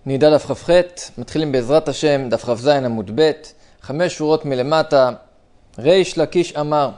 נידע דף כ"ח, מתחילים בעזרת השם, דף כ"ז עמוד ב', 5 שורות מלמטה. ריש לקיש אמר,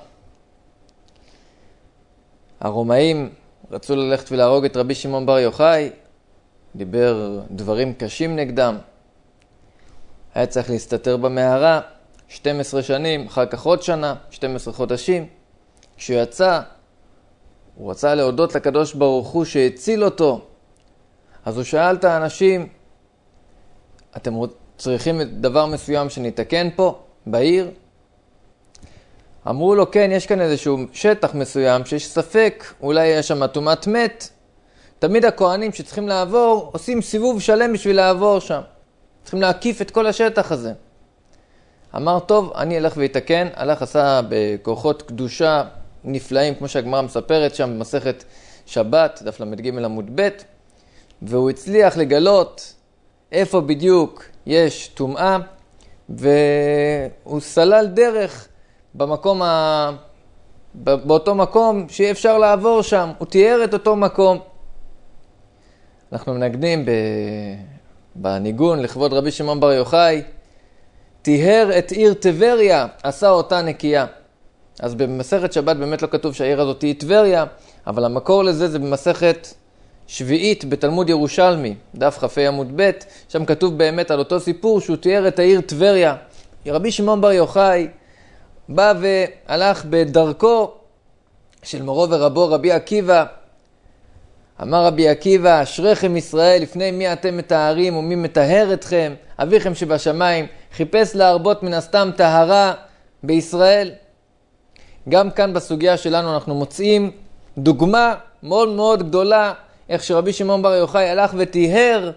הרומאים רצו ללכת ולהרוג את רבי שמעון בר יוחאי, דיבר דברים קשים נגדם, היה צריך להסתתר במערה 12 שנים, אחר כך עוד שנה, 12 חודשים. כשהוא יצא, הוא רצה להודות לקדוש ברוך הוא שהציל אותו. אז הוא שאל את האנשים, אתם צריכים דבר מסוים שנתקן פה, בעיר? אמרו לו, כן, יש כאן איזשהו שטח מסוים שיש ספק, אולי יש שם טומאת מת. תמיד הכהנים שצריכים לעבור, עושים סיבוב שלם בשביל לעבור שם. צריכים להקיף את כל השטח הזה. אמר, טוב, אני אלך ויתקן. הלך עשה בכוחות קדושה נפלאים, כמו שהגמרא מספרת שם במסכת שבת, דף למד ג' עמוד ב', והוא הצליח לגלות איפה בדיוק יש טומאה, והוא סלל דרך באותו מקום שאי אפשר לעבור שם. הוא תיאר את אותו מקום. אנחנו מנגנים בניגון לכבוד רבי שמעון בר יוחאי, תיאר את עיר טבריה, עשה אותה נקייה. אז במסכת שבת באמת לא כתוב שהעיר הזאת היא טבריה, אבל המקור לזה זה במסכת שביעית בתלמוד ירושלמי, דף כ"ה עמוד ב', שם כתוב באמת על אותו סיפור שהוא תיאר את העיר טבריה. רבי שמעון בר יוחאי בא והלך בדרכו של מורו ורבו רבי עקיבא. אמר רבי עקיבא, אשריכם ישראל, לפני מי אתם מטהרים ומי מטהר אתכם? אביכם שבשמיים חיפש להרבות מן הסתם טהרה בישראל. גם כאן בסוגיה שלנו אנחנו מוצאים דוגמה מאוד מאוד גדולה, איך שרבי שמעון בר יוחאי הלך וטיהר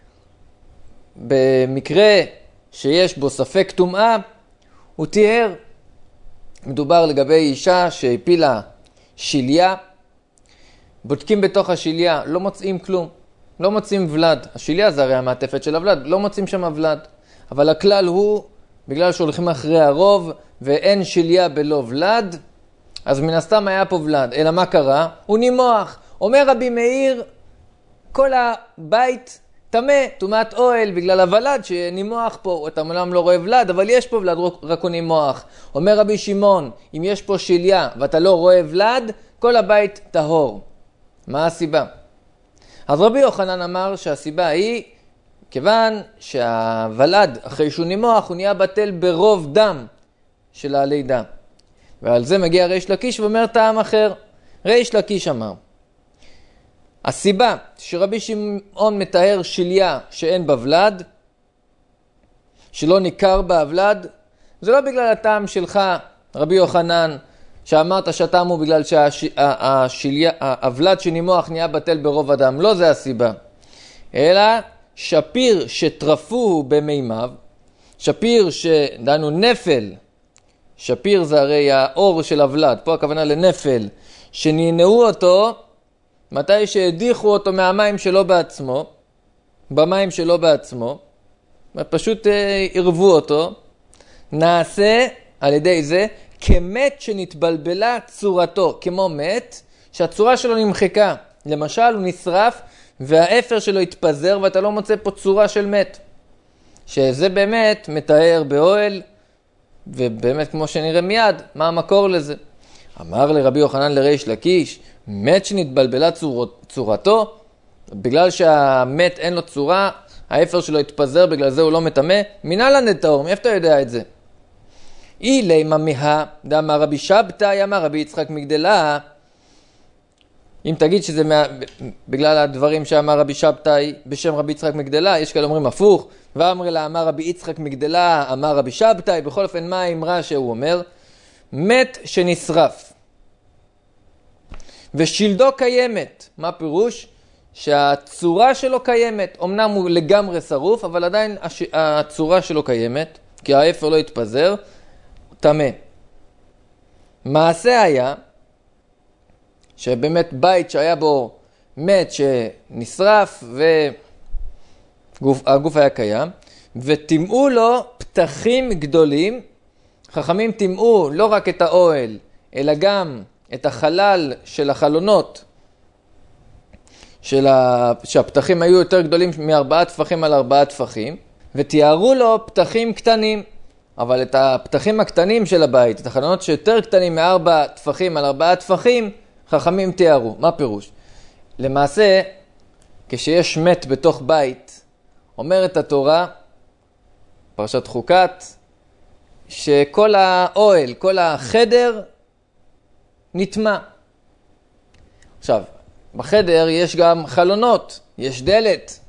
במקרה שיש בו ספק טומאה, הוא טיהר. מדובר לגבי אישה שהפילה שיליה, בודקים בתוך השיליה, לא מוצאים כלום, לא מוצאים ולד. השיליה זה הרי המעטפת של הוולד, לא מוצאים שם ולד. אבל הכלל הוא, בגלל שהולכים אחרי הרוב ואין שיליה בלא ולד, אז מן הסתם היה פה ולד. אלא מה קרה? הוא נימוח. אומר רבי מאיר, כל הבית טמא, טומאת אוהל, בגלל הוולד שנימוח פה. אתה מעולם לא רואה ולד, אבל יש פה ולד, רק הוא נימוח. אומר רבי שמעון, אם יש פה שיליה ואתה לא רואה ולד, כל הבית טהור. מה הסיבה? אז רבי יוחנן אמר שהסיבה היא, כיוון שהוולד אחרי שהוא נימוח, הוא נהיה בטל ברוב דם של הלידה. ועל זה מגיע ריש לקיש ואומר טעם אחר. ריש לקיש אמר, הסיבה שרבי שמעון מטהר שיליה שאין בה ולד, שלא ניכר בה ולד, זה לא בגלל הטעם שלך, רבי יוחנן, שאמרת שהטעם הוא בגלל שהוולד שנימוח נהיה בטל ברוב הדם. לא זה הסיבה. אלא שפיר שטרפו במימיו, שפיר שדענו נפל, שפיר זה הרי האור של הוולד, פה הכוונה לנפל, שנינאו אותו, מתי שהדיחו אותו מהמים שלו בעצמו, במים שלו בעצמו, פשוט ערבו אותו, נעשה על ידי זה כמת שנתבלבלה צורתו, כמו מת שהצורה שלו נמחקה. למשל הוא נשרף והאפר שלו התפזר ואתה לא מוצא פה צורה של מת. שזה באמת מטהר באוהל, ובאמת כמו שנראה מיד, מה המקור לזה? אמר לרבי יוחנן לריש לקיש, מת שנתבלבלה צורתו, בגלל שהמת אין לו צורה, האפר שלו התפזר, בגלל זה הוא לא מטמא, מנהלן לטהור, מאיפה אתה יודע את זה? אילי ממיה, דאמר רבי שבתאי, אמר רבי יצחק מגדלה. אם תגיד שזה בגלל הדברים שאמר רבי שבתאי בשם רבי יצחק מגדלה, יש כאלה אומרים הפוך, ואמר לה אמר רבי יצחק מגדלה, אמר רבי שבתאי. בכל אופן, מה האמרה שהוא אומר? מת שנשרף ושלדו קיימת. מה פירוש? שהצורה שלו קיימת, אמנם הוא לגמרי שרוף, אבל עדיין הצורה שלו קיימת, כי האפר לא התפזר, טמא. מעשה היה שבאמת בית שהיה בו מת שנשרף והגוף היה קיים, וטימאו לו פתחים גדולים. חכמים טימאו לא רק את האוהל, אלא גם את החלל של החלונות שהפתחים היו יותר גדולים מ4 טפחים על 4 טפחים, ותיארו לו פתחים קטנים. אבל את הפתחים הקטנים של הבית, את החלונות שיותר קטנים מ4 טפחים על 4 טפחים, חכמים תיארו. מה פירוש? למעשה, כשיש מת בתוך בית, אומרת התורה, פרשת חוקת, שכל האוהל, כל החדר נטמע. עכשיו, בחדר יש גם חלונות, יש דלת.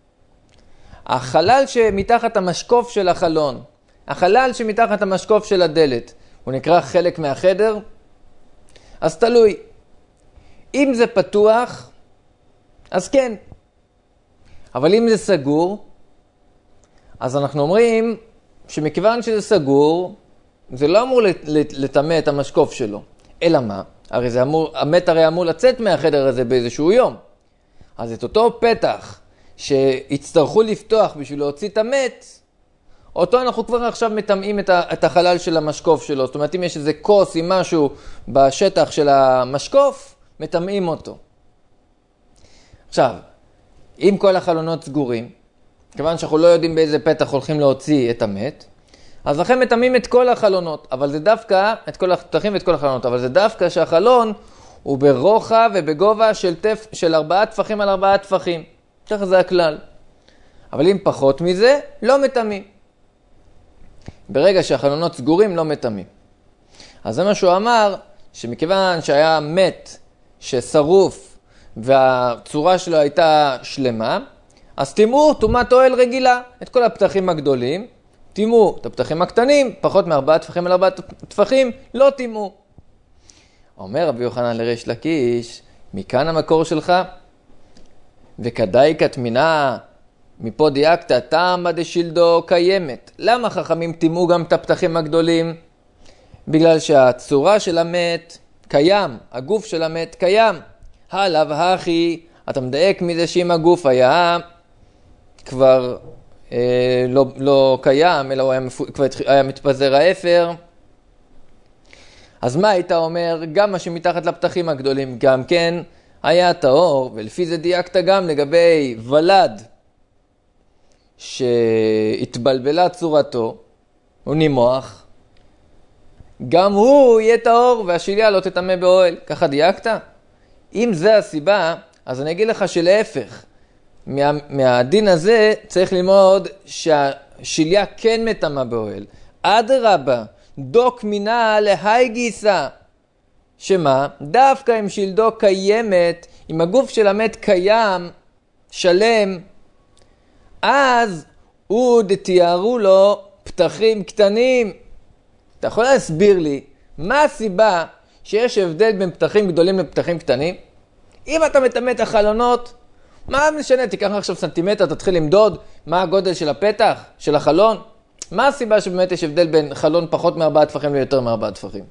החלל שמתחת המשקוף של החלון, החלל שמתחת המשקוף של הדלת, הוא נקרא חלק מהחדר? אז תלוי. אם זה פתוח, אז כן. אבל אם זה סגור, אז אנחנו אומרים שמכיוון שזה סגור, זה לא אמור לטמא את המשקוף שלו. אלא מה? הרי המת הרי אמור לצאת מהחדר הזה באיזשהו יום. אז את אותו פתח שיצטרכו לפתוח בשביל להוציא את המת, אותו אנחנו כבר עכשיו מטמאים את החלל של המשקוף שלו. זאת אומרת, אם יש איזה כוס עם משהו בשטח של המשקוף, מטמאים אותו. עכשיו, אם כל החלונות סגורים, כיוון שאנחנו לא יודעים באיזה פתח הולכים להוציא את המת, אז לכן מטמאים את כל החלונות, אבל זה דווקא, את כל הפתחים ואת כל החלונות, אבל זה דווקא שהחלון הוא ברוחב ובגובה של 4 טפחים על 4 טפחים. ככה זה הכלל. אבל אם פחות מזה, לא מטמאים. ברגע שהחלונות סגורים, לא מטמאים. אז זה מה שהוא אמר, שמכיוון שהיה מת ששרוף והצורה שלו הייתה שלמה, אז תימו תומת אוהל רגילה, את כל הפתחים הגדולים, תימו את הפתחים הקטנים, פחות מ4 טפחים על 4 טפחים, לא תימו. אומר רבי יוחנן לריש לקיש, מכאן המקור שלך? וכדאי כתמינה, מפה דייקת, תמה דשילדו קיימת. למה חכמים תימו גם את הפתחים הגדולים? בגלל שהצורה של המת קיים, הגוף של המת קיים. הלאו הכי, אתה מדייק מזה שאם הגוף היה כבר לא קיים, אלא הוא כבר היה מתפזר האפר. אז מה היית אומר? גם מה שמתחת לפתחים הגדולים גם כן היה טהור, ולפי זה דייקת גם לגבי ולד שהתבלבלה צורתו, הוא נימוח, גם הוא יהיה טהור והשיליה לא תטמא באוהל. ככה דייקת? אם זה הסיבה, אז אני אגיד לך שלהפך, מהדין הזה צריך ללמוד שהשיליה כן מטמא באוהל. אדרבה, דוק מינה להי גיסה. שמה? דווקא אם שילדו קיימת, אם הגוף של המת קיים, שלם, אז עוד תיארו לו פתחים קטנים. אתה יכול להסביר לי מה הסיבה שיש הבדל בין פתחים גדולים לפתחים קטנים? אם אתה מטמא את החלונות, מה משנה? תיקח עכשיו סנטימטר, תתחיל למדוד מה הגודל של הפתח, של החלון. מה הסיבה שבאמת יש הבדל בין חלון פחות מ4 טפחים ליותר מ4 טפחים?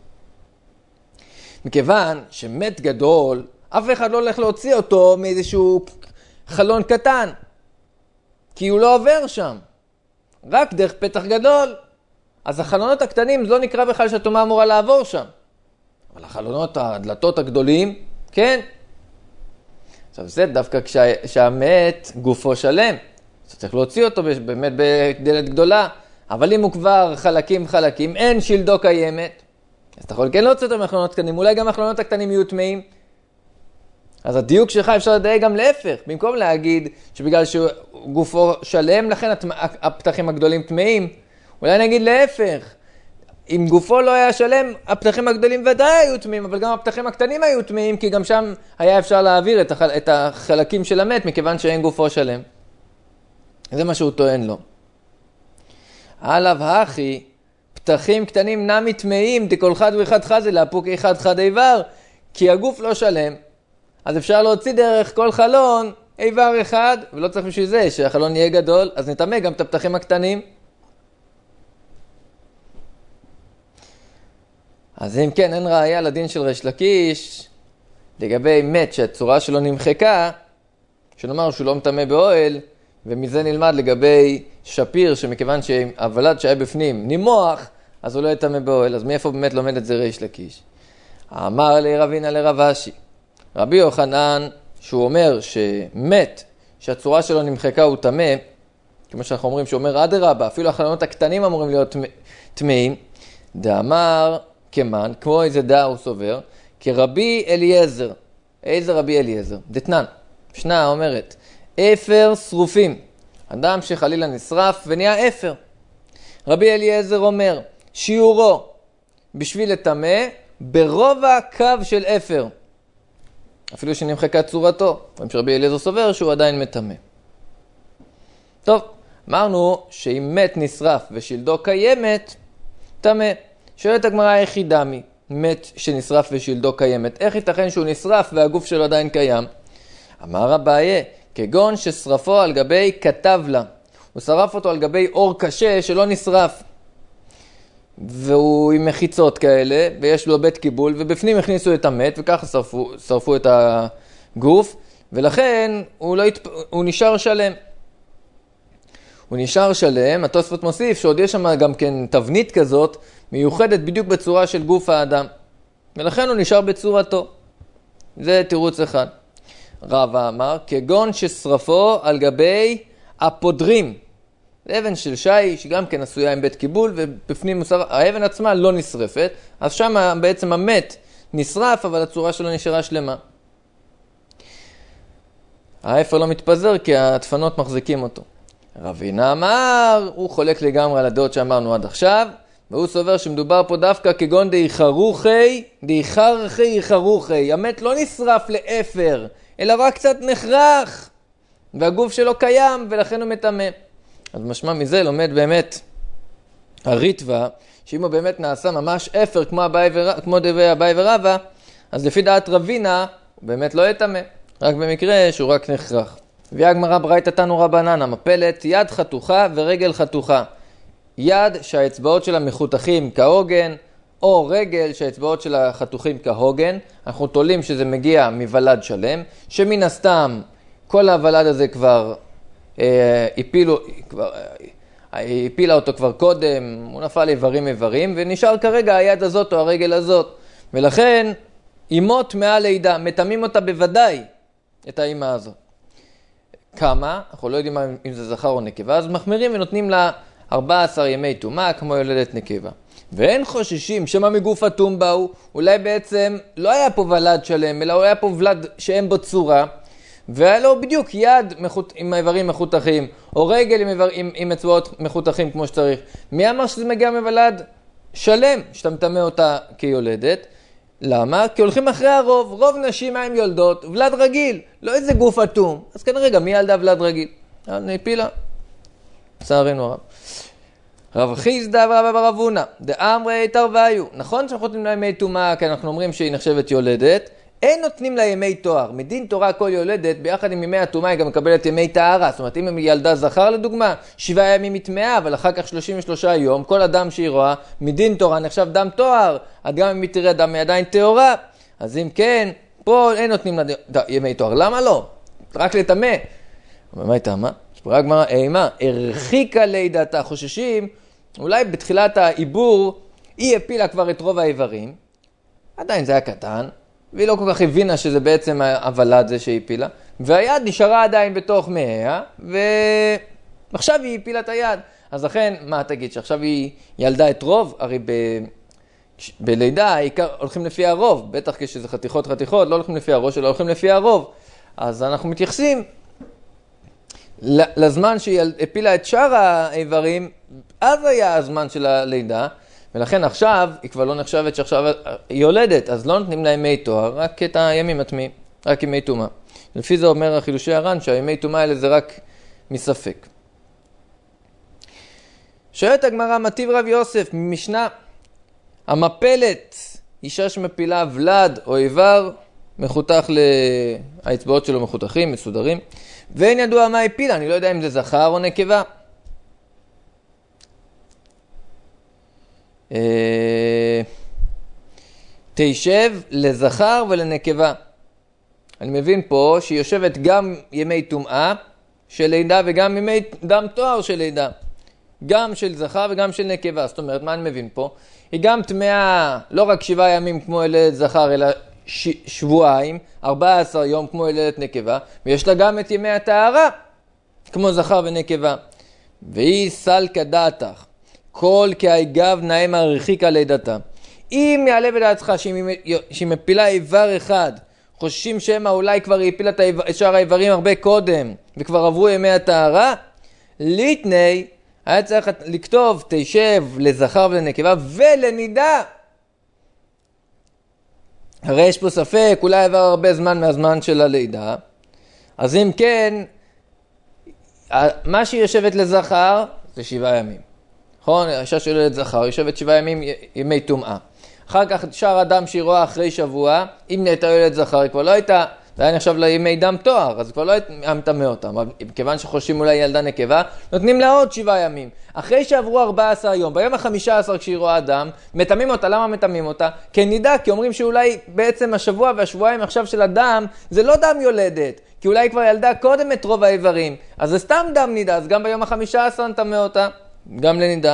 מכיוון שמת גדול, אף אחד לא הולך להוציא אותו מאיזשהו חלון קטן, כי הוא לא עובר שם, רק דרך פתח גדול. אז החלונות הקטנים לא נקרא בכלל שהטומאה אמורה לעבור שם, אבל החלונות, הדלתות הגדולים, כן. עכשיו זה דווקא כשהמת גופו שלם, אז צריך להוציא אותו באמת בדלת גדולה, אבל אם הוא כבר חלקים, אין שילדו קיימת, אז אתה יכול כן להוציא אותו מהחלונות קטנים, אולי גם החלונות הקטנים יהיו טמאים. אז הדיוק שלך אפשר לדייק גם להפך, במקום להגיד שבגלל שגופו שלם, לכן הפתחים הגדולים טמאים, אולי נגיד להפך, אם גופו לא היה שלם, הפתחים הגדולים ודאי היו טמאים, אבל גם הפתחים הקטנים היו טמאים, כי גם שם היה אפשר להעביר את החלקים של המת, מכיוון שאין גופו שלם. זה מה שהוא טוען לו. עליו הכי, פתחים קטנים נמי טמאים, דכל חד ואחד חזה, להפוק אחד חד איבר, כי הגוף לא שלם, אז אפשר להוציא דרך כל חלון איבר אחד, ולא צריך בשביל זה שהחלון יהיה גדול, אז נטמא גם את הפתחים הקטנים. אז אם כן, אין ראיה לדין של ריש לקיש, לגבי מת שהצורה שלו נמחקה, שנאמר שהוא לא מטמא באוהל, ומזה נלמד לגבי שפיר, שמכיוון שהוולד שהיה בפנים נימוח, אז הוא לא יטמא באוהל. אז מאיפה באמת לומד את זה ריש לקיש? אמר לי רבינה לרב אשי, רבי יוחנן שהוא אומר שמת, שהצורה שלו נמחקה הוא טמא, כמו שאנחנו אומרים, שאומר אדרבה, אפילו החלונות הקטנים אמורים להיות טמאים, דאמר כמן, כמו איזה דעה הוא סובר, כרבי אליעזר. איזה רבי אליעזר? דתנן. משנה אומרת, אפר שרופים. אדם שחלילה נשרף ונהיה אפר. רבי אליעזר אומר, שיעורו בשביל לטמא ברובע קו של אפר. אפילו שנמחקה צורתו. רבי אליעזר סובר שהוא עדיין מטמא. טוב, אמרנו שאם מת נשרף ושלדו קיימת, טמא. שואלת הגמרא איך היא דמי, מת שנשרף ושלדו קיימת. איך ייתכן שהוא נשרף והגוף שלו עדיין קיים? אמר אביי, כגון ששרפו על גבי כתב לה. הוא שרף אותו על גבי אור קשה שלא נשרף. והוא עם מחיצות כאלה, ויש לו בית קיבול, ובפנים הכניסו את המת, וככה שרפו את הגוף, ולכן הוא נשאר שלם. הוא נשאר שלם, התוספות מוסיף שעוד יש שם גם כן תבנית כזאת, מיוחדת בדיוק בצורה של גוף האדם. ולכן הוא נשאר בצורתו. זה תירוץ אחד. רבא אמר, כגון ששרפו על גבי הפודרים. אבן של שי, שגם כן עשויה עם בית קיבול, ובפנים האבן עצמה לא נשרפת, אז שם בעצם המת נשרף, אבל הצורה שלו נשארה שלמה. האפר לא מתפזר כי הדפנות מחזיקים אותו. רבינה אמר, הוא חולק לגמרי על הדעות שאמרנו עד עכשיו, והוא סובר שמדובר פה דווקא כגון דאיחרכי חרוכי. המת לא נשרף לאפר, אלא רק קצת נחרח, והגוף שלו קיים, ולכן הוא מטמא. אז משמע מזה לומד באמת הריטווה, שאם הוא באמת נעשה ממש אפר כמו דברי אביי ורבא, אז לפי דעת רבינה הוא באמת לא יטמא, רק במקרה שהוא רק נחרח. הביאה הגמרא ברייתא תנו רבנן, המפלת יד חתוכה ורגל חתוכה. יד שהאצבעות שלה מחותכים כהוגן, או רגל שהאצבעות שלה חתוכים כהוגן. אנחנו תולים שזה מגיע מוולד שלם, שמן הסתם כל הוולד הזה כבר הפילה אותו כבר קודם, הוא נפל איברים, ונשאר כרגע היד הזאת או הרגל הזאת. ולכן אימות מעל לידה, מטמאים אותה בוודאי, את האימא הזאת. כמה? אנחנו לא יודעים אם זה זכר או נקבה, אז מחמירים ונותנים לה 14 ימי טומאה כמו יולדת נקבה. ואין חוששים שמה מגוף הטום באו, אולי בעצם לא היה פה ולד שלם, אלא היה פה ולד שאין בו צורה, והיה לו בדיוק יד עם האיברים מחותכים, או רגל עם אצבעות מחותכים כמו שצריך. מי אמר שזה מגיע מוולד שלם, שאתה מטמא אותה כיולדת? למה? כי הולכים אחרי הרוב, רוב נשים מה הם יולדות, ולד רגיל, לא איזה גוף אטום. אז כנראה גם מי ילדה ולד רגיל? נפילה. צערנו הרב. רב חיסדא ורבא בר אבונה, דאמרי תרוויו. נכון שאנחנו נותנים לה ימי טומאה, כי אנחנו אומרים שהיא נחשבת יולדת, אין נותנים לה ימי תואר. מדין תורה כל יולדת, ביחד עם ימי הטומאה היא גם מקבלת ימי טהרה. זאת אומרת, אם היא ילדה זכר לדוגמה, 7 ימים היא טמאה, אבל אחר כך 33 יום, כל אדם שהיא רואה, מדין תורה נחשב דם תואר, עד גם אם היא תראה דם היא עדיין טהורה. אז אם כן, פה אין נותנים לה ימי תואר. למה לא? רק לטמא. אבל מה הייתה מה? שפרה גמרא, אימה, הרחיקה לידתה. חוששים, אולי בתחילת העיבור, היא הפילה כבר את רוב האיברים, עדיין זה היה קטן, והיא לא כל כך הבינה שזה בעצם הוולד זה שהיא הפילה, והיד נשארה עדיין בתוך מאיה, ועכשיו היא הפילה את היד. אז לכן, מה תגיד, שעכשיו היא ילדה את רוב? הרי בלידה הולכים לפי הרוב, בטח כשזה חתיכות, לא הולכים לפי הראש, אלא הולכים לפי הרוב. אז אנחנו מתייחסים לזמן שהיא הפילה את שאר האיברים, אז היה הזמן של הלידה, ולכן עכשיו היא כבר לא נחשבת שעכשיו היא יולדת, אז לא נותנים לה ימי תואר, רק את הימים הטמאים, רק ימי טומאה. לפי זה אומר החילושי הר"ן שהימי טומאה האלה זה רק מספק. שואלת הגמרא, מטיב רב יוסף ממשנה, המפלת, אישה שמפילה ולד או איבר, מחותך האצבעות שלו מחותכים, מסודרים, ואין ידוע מה הפילה, אני לא יודע אם זה זכר או נקבה. תישב לזכר ולנקבה. אני מבין פה שהיא יושבת גם ימי טומאה של לידה וגם ימי דם תואר של לידה, גם של זכר וגם של נקבה. זאת אומרת, מה אני מבין פה? היא גם טמאה לא רק 7 ימים כמו ילד זכר, אלא שבועיים, 14 יום כמו ילדת נקבה, ויש לה גם את ימי הטהרה, כמו זכר ונקבה. והיא סלקא דעתך, כל כהגב נאה הרחיקה לידתה. אם יעלה בדעתך שהיא מפילה איבר אחד, חוששים שמא אולי כבר היא הפילה את שאר האיברים הרבה קודם, וכבר עברו ימי הטהרה, ליתני, היה צריך לכתוב תשב לזכר ולנקבה ולנידה. הרי יש פה ספק, אולי עבר הרבה זמן מהזמן של הלידה, אז אם כן, מה שהיא יושבת לזכר זה 7 ימים. נכון? האישה שוללת זכר, יושבת 7 ימים ימי טומאה. אחר כך שאר אדם שהיא רואה אחרי שבוע, אם נהייתה ילד זכר, היא כבר לא הייתה, זה היה נחשב לימי דם תואר, אז כבר לא היה מטמא אותם. כיוון שחושבים אולי ילדה נקבה, נותנים לה עוד 7 ימים. אחרי שעברו 14 יום, ביום ה-15 כשהיא רואה דם, מטמאים אותה. למה מטמאים אותה? כי נידה, כי אומרים שאולי בעצם השבוע והשבועיים עכשיו של הדם, זה לא דם יולדת, כי אולי היא כבר ילדה קודם את רוב האיברים. אז זה סתם דם נידה, אז גם ביום ה-15 נטמא אותה, גם לנידה.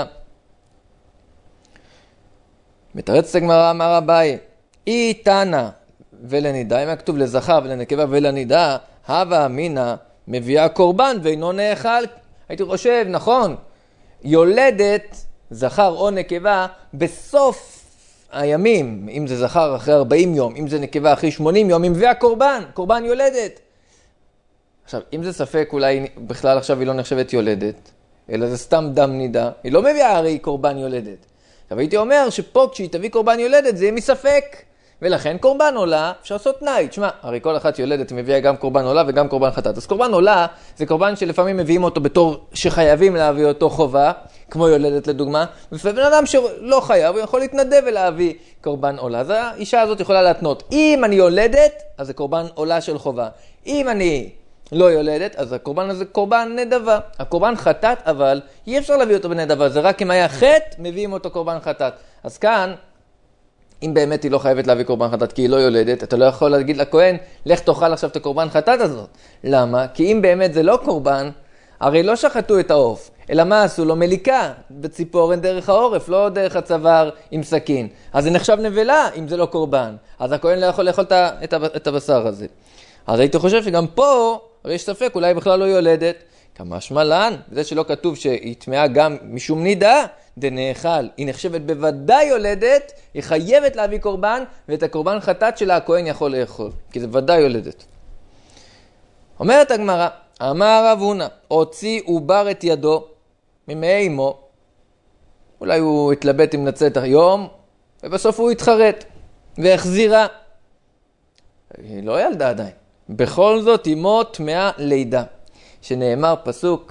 מתרץ הגמרא, אמר אביי, אי תנא ולנידה, אם היה כתוב לזכר ולנקבה ולנידה, הווה אמינא מביאה קורבן ואינו נאכל. הייתי חושב, נכון, יולדת זכר או נקבה בסוף הימים, אם זה זכר אחרי 40 יום, אם זה נקבה אחרי 80 יום, היא מביאה קורבן, קורבן יולדת. עכשיו, אם זה ספק, אולי בכלל עכשיו היא לא נחשבת יולדת, אלא זה סתם דם נידה, היא לא מביאה הרי קורבן יולדת. עכשיו הייתי אומר שפה כשהיא תביא קורבן יולדת זה יהיה מספק, ולכן קורבן עולה אפשר לעשות תנאי. תשמע, הרי כל אחת יולדת מביאה גם קורבן עולה וגם קורבן חטאת. אז קורבן עולה זה קורבן שלפעמים מביאים אותו בתור שחייבים להביא אותו חובה, כמו יולדת לדוגמה, ובן אדם שלא חייב הוא יכול להתנדב ולהביא קורבן עולה. אז האישה הזאת יכולה להתנות, אם אני יולדת אז זה קורבן עולה של חובה, אם אני לא יולדת, אז הקורבן הזה קורבן נדבה. הקורבן חטאת, אבל אי אפשר להביא אותו בנדבה, זה רק אם היה חטא, מביאים אותו קורבן חטאת. אז כאן, אם באמת היא לא חייבת להביא קורבן חטאת, כי היא לא יולדת, אתה לא יכול להגיד לכהן, לך תאכל עכשיו את הקורבן חטאת הזאת. למה? כי אם באמת זה לא קורבן, הרי לא שחטו את העוף, אלא מה עשו לו? מליקה בציפורן דרך העורף, לא דרך הצוואר עם סכין. אז זה נחשב נבלה אם זה לא קורבן. אז הכהן לא יכול לאכול את הבשר הזה. אז הייתי חושב שגם פה, הרי יש ספק, אולי בכלל לא יולדת. כמשמע לן, זה שלא כתוב שהיא טמאה גם משום נידה, דנאכל. היא נחשבת בוודאי יולדת, היא חייבת להביא קורבן, ואת הקורבן חטאת שלה הכהן יכול לאכול, כי זה ודאי יולדת. אומרת הגמרא, אמר רב הונא, הוציא עובר את ידו ממעי אמו, אולי הוא התלבט אם לצאת היום, ובסוף הוא התחרט, והחזירה. היא לא ילדה עדיין. בכל זאת אמו טמאה לידה, שנאמר פסוק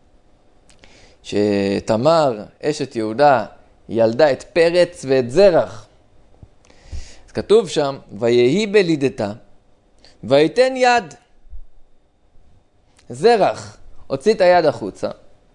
שתמר אשת יהודה ילדה את פרץ ואת זרח. אז כתוב שם ויהי בלידתה ויתן יד. זרח הוציא את היד החוצה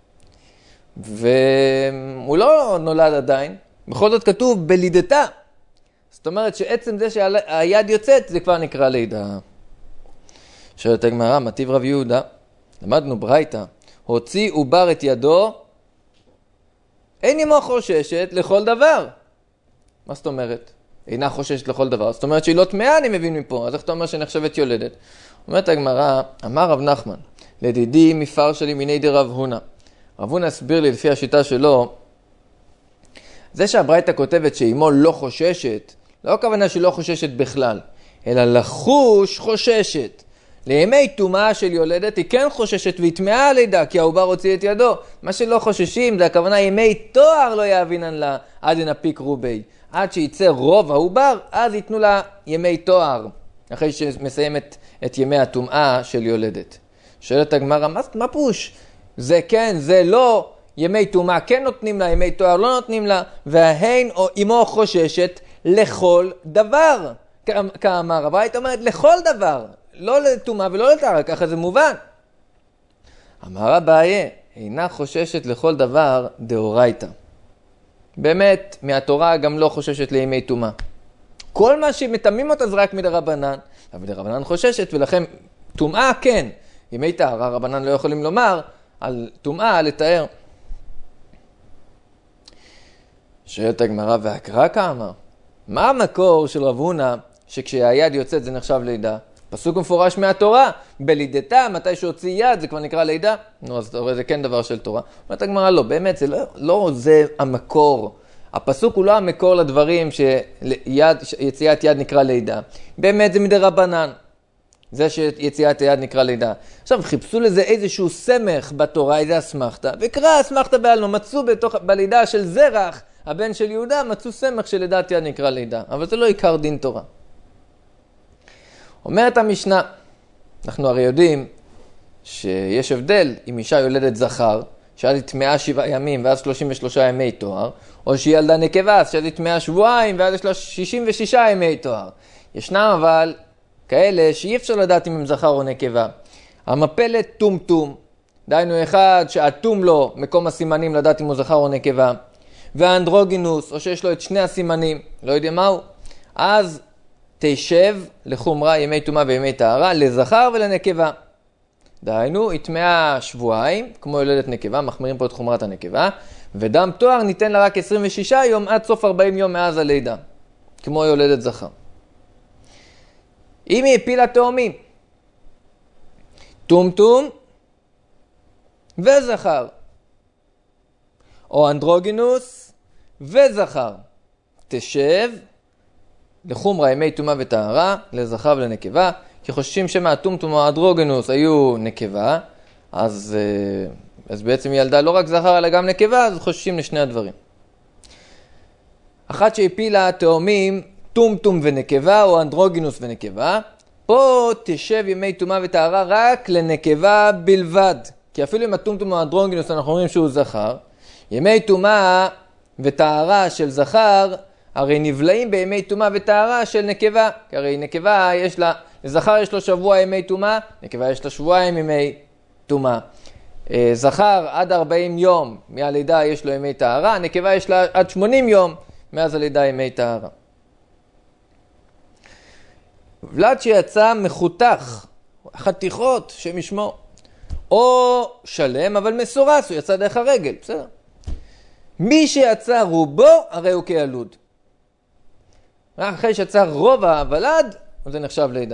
והוא לא נולד עדיין, בכל זאת כתוב בלידתה, זאת אומרת שעצם זה שהיד יוצאת זה כבר נקרא לידה. שואלת הגמרא, מטיב רב יהודה, למדנו ברייתא, הוציא עובר את ידו, אין אמו חוששת לכל דבר. מה זאת אומרת? אינה חוששת לכל דבר. זאת אומרת שהיא לא טמאה, אני מבין מפה. אז איך אתה אומר שנחשבת יולדת? אומרת הגמרא, אמר רב נחמן, לדידי מפר שלי מיני דרב הונא. רב הונא הסביר לי לפי השיטה שלו, זה שהברייתא כותבת שאימו לא חוששת, לא הכוונה שהיא לא חוששת בכלל, אלא לחוש חוששת. לימי טומאה של יולדת היא כן חוששת והיא טמאה על לידה, כי העובר הוציא את ידו. מה שלא חוששים זה הכוונה ימי תואר לא יאבינן לה עד ינפיק רובי. עד שיצא רוב העובר, אז ייתנו לה ימי תואר, אחרי שמסיימת את ימי הטומאה של יולדת. שואלת הגמרא, מה פוש? זה כן, זה לא, ימי טומאה כן נותנים לה, ימי תואר לא נותנים לה, והן או אמו חוששת לכל דבר. כאמר, הברייתא אומרת לכל דבר. לא לטומאה ולא לטהרה, ככה זה מובן. אמר אביי, אינה חוששת לכל דבר דאורייתא. באמת, מהתורה גם לא חוששת לימי טומאה. כל מה שמטמאים אותה זה רק מדרבנן, אבל דרבנן חוששת, ולכן טומאה כן. ימי טהרה רבנן לא יכולים לומר על טומאה לתאר. שואלת הגמרא, והקרא כאמר, מה המקור של רב הונא שכשהיד יוצאת זה נחשב לידה? פסוק מפורש מהתורה, בלידתה, מתי שהוציא יד, זה כבר נקרא לידה. נו, אז אתה רואה, זה כן דבר של תורה. אומרת הגמרא, לא, באמת, זה לא זה המקור. הפסוק הוא לא המקור לדברים שיציאת יד נקרא לידה. באמת זה מדי רבנן. זה שיציאת יד נקרא לידה. עכשיו, חיפשו לזה איזשהו סמך בתורה, איזה אסמכתה, וקרא אסמכתה בעלמא, מצאו בלידה של זרח, הבן של יהודה, מצאו סמך של לידת יד נקרא לידה. אבל זה לא עיקר דין תורה. אומרת המשנה, אנחנו הרי יודעים שיש הבדל אם אישה יולדת זכר, שעד היא טמאה 7 ימים ואז 33 ימי תואר, או שהיא ילדה נקבה, שעד היא טמאה שבועיים ואז יש לה 66 ימי תואר. ישנם אבל כאלה שאי אפשר לדעת אם הם זכר או נקבה. המפלת טומטום, דהיינו אחד שהטום לו מקום הסימנים לדעת אם הוא זכר או נקבה, והאנדרוגינוס, או שיש לו את שני הסימנים, לא יודע מהו, אז תשב לחומרה ימי טומאה וימי טהרה לזכר ולנקבה. דהיינו, היא טמאה שבועיים, כמו יולדת נקבה, מחמירים פה את חומרת הנקבה, ודם תואר ניתן לה רק 26 יום עד סוף 40 יום מאז הלידה, כמו יולדת זכר. אם היא הפילה תאומים, טומטום וזכר, או אנדרוגינוס וזכר, תשב לחומרה ימי טומאה וטהרה לזכר ולנקבה, כי חוששים שמהטומטום או האנדרוגינוס היו נקבה, אז בעצם היא ילדה לא רק זכר אלא גם נקבה, אז חוששים לשני הדברים. אחת שהפילה תאומים טומטום ונקבה או אנדרוגינוס ונקבה, פה תשב ימי טומאה וטהרה רק לנקבה בלבד, כי אפילו אם הטומטום או האנדרוגינוס אנחנו אומרים שהוא זכר, ימי טומאה וטהרה של זכר הרי נבלעים בימי טומאה וטהרה של נקבה, כי הרי נקבה יש לה, לזכר יש לו שבוע ימי טומאה, נקבה יש לה שבועיים ימי טומאה. זכר עד 40 יום מהלידה יש לו ימי טהרה, נקבה יש לה עד 80 יום מאז הלידה ימי טהרה. ולד שיצא מחותך, חתיכות שמשמו, או שלם אבל מסורס, הוא יצא דרך הרגל, בסדר. מי שיצא רובו הרי הוא כילוד. רק אחרי שיצא רוב הוולד, זה נחשב לידה.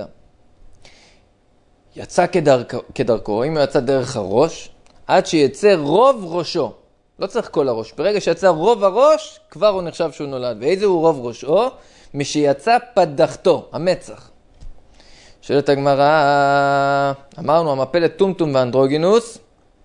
יצא כדרכו, אם הוא יצא דרך הראש, עד שיצא רוב ראשו. לא צריך כל הראש. ברגע שיצא רוב הראש, כבר הוא נחשב שהוא נולד. ואיזה הוא רוב ראשו? משיצא פדחתו, המצח. שואלת הגמרא, אמרנו, המפלת טומטום ואנדרוגינוס,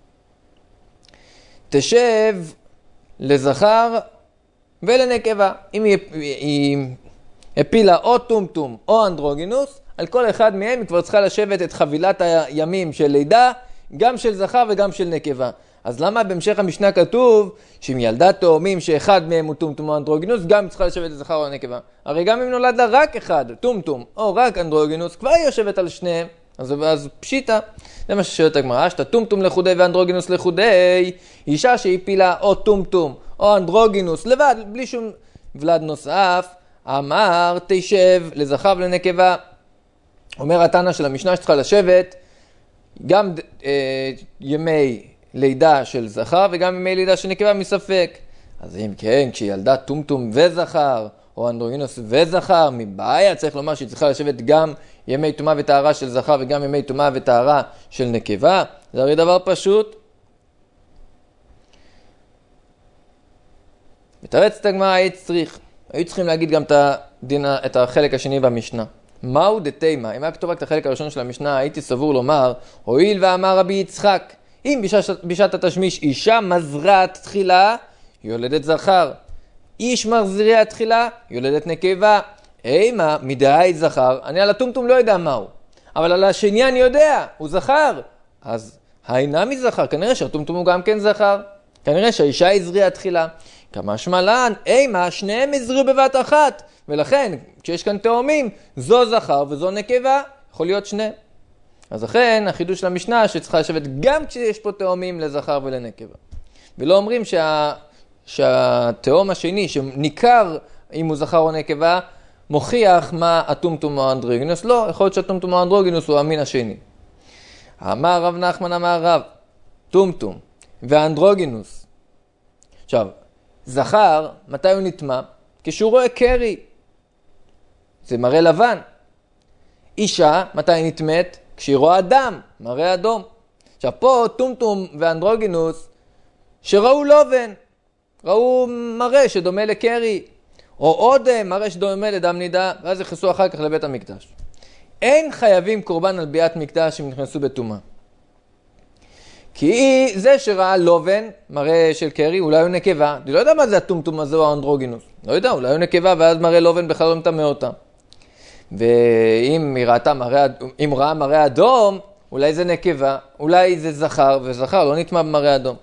תשב לזכר ולנקבה. אם היא הפילה או טומטום או אנדרוגינוס, על כל אחד מהם היא כבר צריכה לשבת את חבילת הימים של לידה, גם של זכר וגם של נקבה. אז למה בהמשך המשנה כתוב שאם ילדה תאומים שאחד מהם הוא טומטום או אנדרוגינוס, גם צריכה לשבת את זכר או נקבה? הרי גם אם נולד לה רק אחד, טומטום או רק אנדרוגינוס, כבר היא יושבת על שניהם. אז פשיטה. זה מה ששואלת הגמרא, שאתה טומטום לחודי ואנדרוגינוס לחודי, אישה שהפילה או טומטום או אנדרוגינוס לבד, בלי שום ולד נוסף, אמר תשב לזכר ולנקבה. אומר התנא של המשנה שצריכה לשבת גם ימי לידה של זכר וגם ימי לידה של נקבה מספק. אז אם כן, כשילדה טומטום וזכר או אנדרוגינוס וזכר, מבעיה צריך לומר שהיא צריכה לשבת גם ימי טומאה וטהרה של זכר וגם ימי טומאה וטהרה של נקבה. זה הרי דבר פשוט. מתרצת הגמרא, היו צריכים להגיד גם את החלק השני במשנה. מהו דתימה? אם היה כתוב רק את החלק הראשון של המשנה, הייתי סבור לומר, הואיל ואמר רבי יצחק, אם בשעת התשמיש אישה מזרעת תחילה, יולדת זכר. איש מחזיריה תחילה, יולדת נקבה. אימה, מדעי זכר, אני על הטומטום לא יודע מהו. אבל על השני אני יודע, הוא זכר. אז היינה מזכר, כנראה שהטומטום הוא גם כן זכר. כנראה שהאישה הזריעה תחילה. כמה שמלן, אימה, שניהם הזריעו בבת אחת. ולכן, כשיש כאן תאומים, זו זכר וזו נקבה, יכול להיות שניהם. אז לכן, החידוש של המשנה שצריכה לשבת גם כשיש פה תאומים לזכר ולנקבה. ולא אומרים שהתאום השני, שניכר אם הוא זכר או נקבה, מוכיח מה הטומטום או האנדרוגינוס. לא, יכול להיות שהטומטום או האנדרוגינוס הוא המין השני. אמר רב נחמן אמר רב, טומטום והאנדרוגינוס. עכשיו, זכר, מתי הוא נטמע? כשהוא רואה קרי. זה מראה לבן. אישה, מתי היא נטמאת? כשהיא רואה דם, מראה אדום. עכשיו פה טומטום ואנדרוגינוס שראו לובן, ראו מראה שדומה לקרי, או עוד מראה שדומה לדם נידה, ואז יכנסו אחר כך לבית המקדש. אין חייבים קורבן על ביאת מקדש אם נכנסו בטומאה. כי זה שראה לובן, מראה של קרי, אולי הוא נקבה, אני לא יודע מה זה הטומטום הזה או האנדרוגינוס, לא יודע, אולי הוא נקבה ואז מראה לובן בכלל לא מטמא אותה. ואם היא ראה מראה אדום, אולי זה נקבה, אולי זה זכר, וזכר לא נטמא במראה אדום.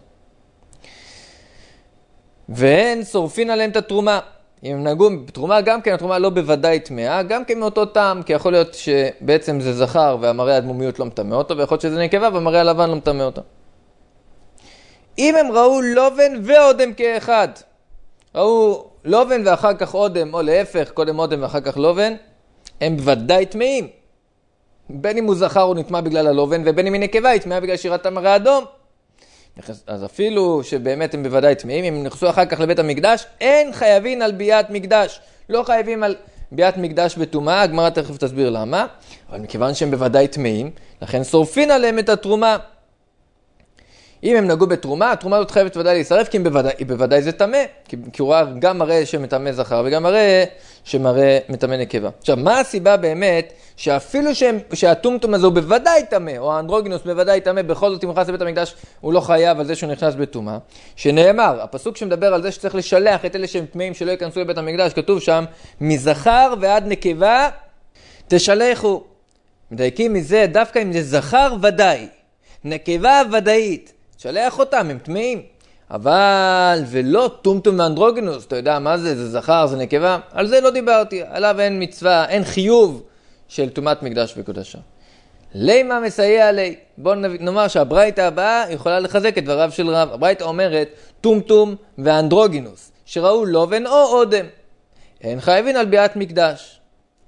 והן שורפין עליהם את התרומה. אם הם נגעו בתרומה, גם כן התרומה לא בוודאי טמאה, גם כן מאותו טעם, כי יכול להיות שבעצם זה זכר והמראה הדמומיות לא מטמא אותו, ויכול להיות שזה נקבה והמראה הלבן לא מטמא אותו. אם הם ראו לובן ואודם כאחד, ראו לובן ואחר כך אודם, או להפך, קודם אודם ואחר כך לובן, הם בוודאי טמאים. בין אם הוא זכר הוא נטמא בגלל הלובן, ובין אם היא נקבה היא טמאה בגלל שירת המראה האדום. אז אפילו שבאמת הם בוודאי טמאים, אם נכנסו אחר כך לבית המקדש, אין חייבים על ביאת מקדש. לא חייבים על ביאת מקדש בטומאה, הגמרא תכף תסביר למה, אבל מכיוון שהם בוודאי טמאים, לכן שורפין עליהם את התרומה. אם הם נגעו בתרומה, התרומה לא חייבת בוודאי להישרף, כי בוודאי זה טמא, כי הוא ראה גם מראה שמטמא זכר, וגם מראה שמראה מטמא נקבה. עכשיו, מה הסיבה באמת, שאפילו שהטומטום הזה הוא בוודאי טמא, או האנדרוגינוס בוודאי טמא, בכל זאת אם הוא נכנס לבית המקדש, הוא לא חייב על זה שהוא נכנס בטומאה, שנאמר, הפסוק שמדבר על זה שצריך לשלח את אלה שהם טמאים שלא ייכנסו לבית המקדש, כתוב שם, מזכר ועד נקבה תשלחו. מדייקים מזה, דווקא אם זה זכר ודאי, נקבה ודאית, תשלח אותם, הם טמאים. אבל, ולא טומטום ואנדרוגינוס, אתה יודע מה זה? זה זכר, זה נקבה? על זה לא דיברתי, עליו אין מצווה, אין חיוב של טומאת מקדש וקודשה. למה מסייע לי? בואו נאמר שהברייתא הבאה יכולה לחזק את דבריו של רב. הברייתא אומרת, טומטום ואנדרוגינוס, שראו לובן או אודם. אין חייבים על ביאת מקדש.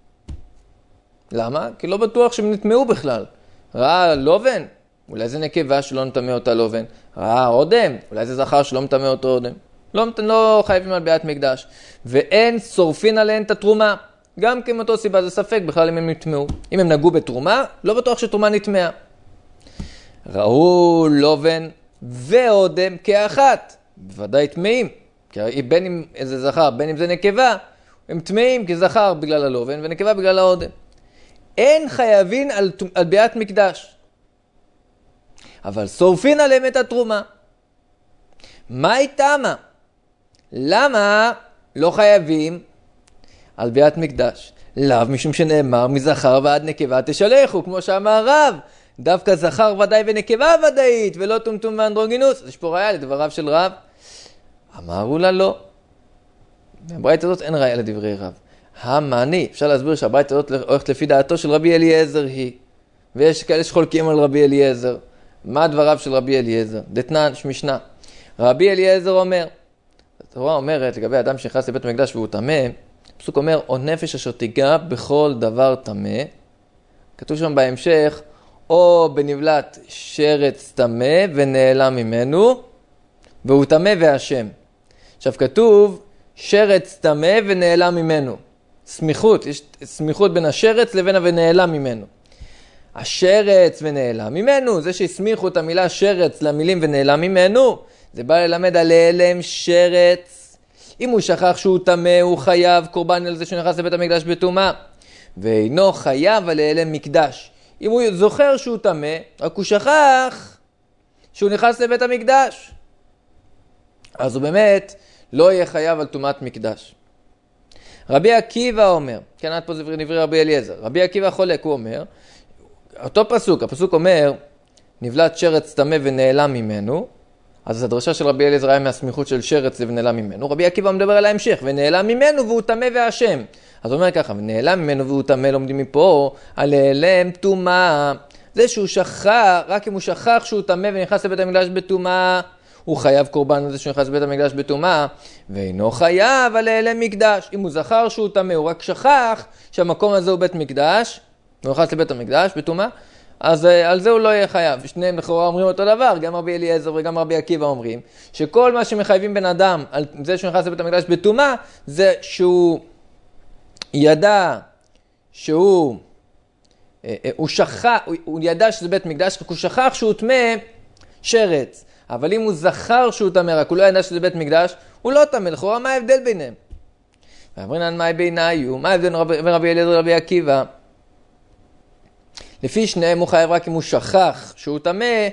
למה? כי לא בטוח שהם נטמאו בכלל. ראה לובן? אולי זה נקבה שלא נטמא אותה לובן. ראה אודם? אולי זה זכר שלא נטמא אותו אודם. לא חייבים על ביאת מקדש. ואין שורפין עליהן את התרומה. גם כמותו סיבה זה ספק בכלל אם הם נטמאו. אם הם נגעו בתרומה, לא בטוח שתרומה נטמאה. ראו לובן ואודם כאחת. בוודאי טמאים. בין אם זה זכר, בין אם זה נקבה, הם טמאים כזכר בגלל הלובן ונקבה בגלל האודם. אין חייבים על ביאת מקדש. אבל שורפין עליהם את התרומה. מה איתמה? למה לא חייבים על ביאת מקדש? לאו משום שנאמר מזכר ועד נקבה תשלחו, כמו שאמר רב, דווקא זכר ודאי ונקבה ודאית, ולא טומטום ואנדרוגינוס. יש פה ראיה לדבריו של רב. אמרו לה לא. בברייתא הזאת אין ראיה לדברי רב. המעני, אפשר להסביר שהברייתא הזאת הולכת לפי דעתו של רבי אליעזר היא. ויש כאלה שחולקים על רבי אליעזר. מה דבריו של רבי אליעזר? דתנן, משנה. רבי אליעזר אומר, התורה אומרת לגבי אדם שנכנס לבית המקדש והוא טמא, הפסוק אומר, או נפש אשר תיגע בכל דבר טמא. כתוב שם בהמשך, או בנבלת שרץ טמא ונעלם ממנו, והוא טמא והשם. עכשיו כתוב, שרץ טמא ונעלם ממנו. סמיכות, יש סמיכות בין השרץ לבין ונעלם ממנו. השרץ ונעלם ממנו, זה שהסמיכו את המילה שרץ למילים ונעלם ממנו, זה בא ללמד על להיעלם שרץ. אם הוא שכח שהוא טמא, הוא חייב קורבן על זה שהוא נכנס לבית המקדש בטומאה. ואינו חייב על להיעלם מקדש. אם הוא זוכר שהוא טמא, רק הוא שכח שהוא נכנס לבית המקדש. אז הוא באמת לא יהיה חייב על טומאת מקדש. רבי עקיבא אומר, כן, עד פה זה דברי רבי אליעזר. רבי עקיבא חולק, הוא אומר, אותו פסוק, הפסוק אומר, נבלת שרץ טמא ונעלם ממנו, אז הדרשה של רבי אליעזר היה מהסמיכות של שרץ ונעלם ממנו. רבי עקיבא מדבר על ההמשך, ונעלם ממנו והוא טמא והשם. אז הוא אומר ככה, ונעלם ממנו והוא טמא, לומדים מפה, על להיעלם טומאה. זה שהוא שכח, רק אם הוא שכח שהוא טמא ונכנס לבית המקדש בטומאה, הוא חייב קורבן על זה שהוא נכנס לבית המקדש בטומאה, ואינו חייב על להיעלם מקדש. אם הוא זכר שהוא טמא, הוא רק שכח שהמקום הזה הוא בית מקדש, הוא נכנס לבית המקדש בטומאה, אז על זה הוא לא יהיה חייב. שניהם לכאורה אומרים אותו דבר, גם רבי אליעזר וגם רבי עקיבא אומרים, שכל מה שמחייבים בן אדם על זה שהוא נכנס לבית המקדש בטומאה, זה שהוא ידע שהוא הוא ידע שזה בית מקדש, רק הוא שכח שהוא טמא שרץ. אבל אם הוא זכר שהוא טמא, רק הוא לא ידע שזה בית מקדש, הוא לא טמא. לכאורה, מה ההבדל ביניהם? ואמרינן מאי ביניו, מה ההבדל בין רבי אליעזר ורבי עקיבא? לפי שניהם הוא חייב רק אם הוא שכח שהוא טמא,